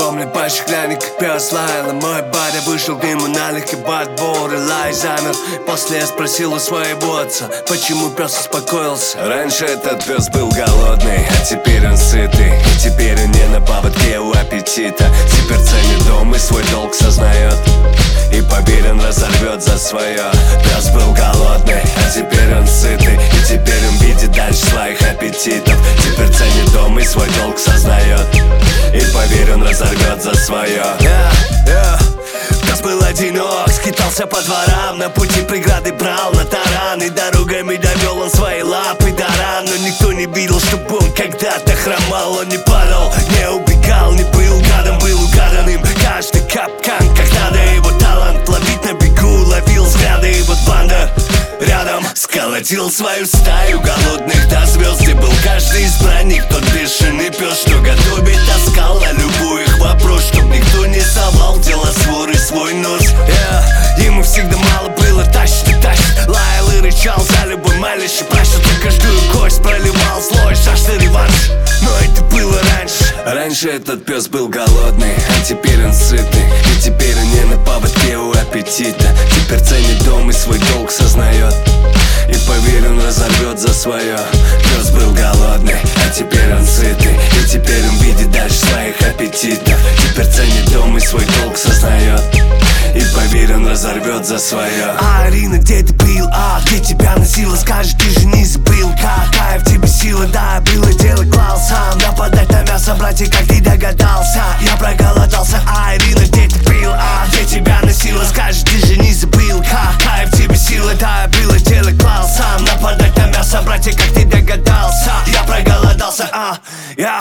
помнит пальчик ляник, пес лаял, и мой батя вышел к нему налегке. Бадбор и лай замер. После я спросил у своего отца, почему пес успокоился. Раньше этот пес был голодный, а теперь он сытый. И теперь он не на поводке у аппетита. Теперь ценит дом и свой долг сознает. И поверь, он разорвет за свое. Пес был голодный, а теперь он сытый. И теперь он видит дальше своих аппетитов. Теперь ценит дом и свой долг сознает. И поверь, он разорвет за свое. Пес был одинок, скитался по дворам, на пути преграды брал на таран. И дорогами довел он свои лапы до ран. Но никто не видел, чтобы он когда-то хромал. Он не падал, не убегал, не был гадом, был угаданным каждый капкан. Как надо, его талант ловить на бегу, ловил взгляды, и вот банда рядом сколотил свою стаю голодных до звезд. Где был каждый избранник, тот бешеный пес, что готовить таскал на любой их вопрос, чтоб никто не совал в дела своры свой нос. Ему всегда мало было, тащит и тащит, лаял и рычал за любой малейший пращит. И каждую кость проливал злой, жажда реванш. Но это было раньше. Раньше этот пес был голодный, а теперь он сытый. И теперь он не на поводке у аппетита. Теперь ценит дом и свой долг сознает. И поверь, он разорвет за свое. Пес был голодный, а теперь он сытый. И теперь он видит дальше своих аппетитов. Теперь ценит дом и свой долг сознает. И поверь, он разорвет за свое. Арина, где ты был? Где тебя носила? Скажи, ты же не забыл, какая в тебе сила. Да, было дело, клал сам. Нападать на мясо, братья, как ты догадался. Я проголодался. Арина, где ты был? Где тебя носила? Скажи, ты же не забыл, какая в тебе сила. Да, было дело, клал сам. Нападать на мясо, братья, как ты догадался. Я проголодался. Я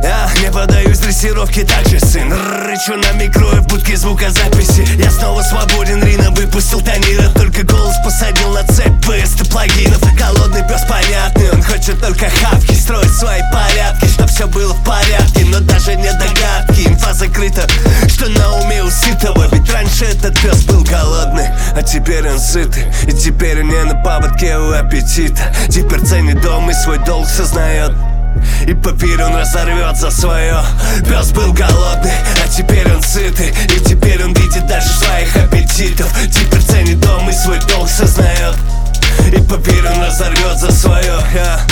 не поддаюсь дрессировке, так же сын. Рычу на микро и в будке звукозаписи. Я снова свободен, Рина выпустил Танира. Только голос посадил на цепь ПСТ плагинов. Голодный пес понятный, он хочет только хавки. Строит свои порядки, чтоб все было в порядке. Но даже не догадки, инфа закрыта, что на уме у сытого. Ведь раньше этот пес был голодный, а теперь он сытый. И теперь он не на поводке у аппетита. Теперь ценит дом и свой долг сознает. И поверь, он разорвет за свое. Пес был голодный, а теперь он сытый. И теперь он видит дальше своих аппетитов. Теперь ценит дом и свой долг сознает. И поверь, он разорвет за свое.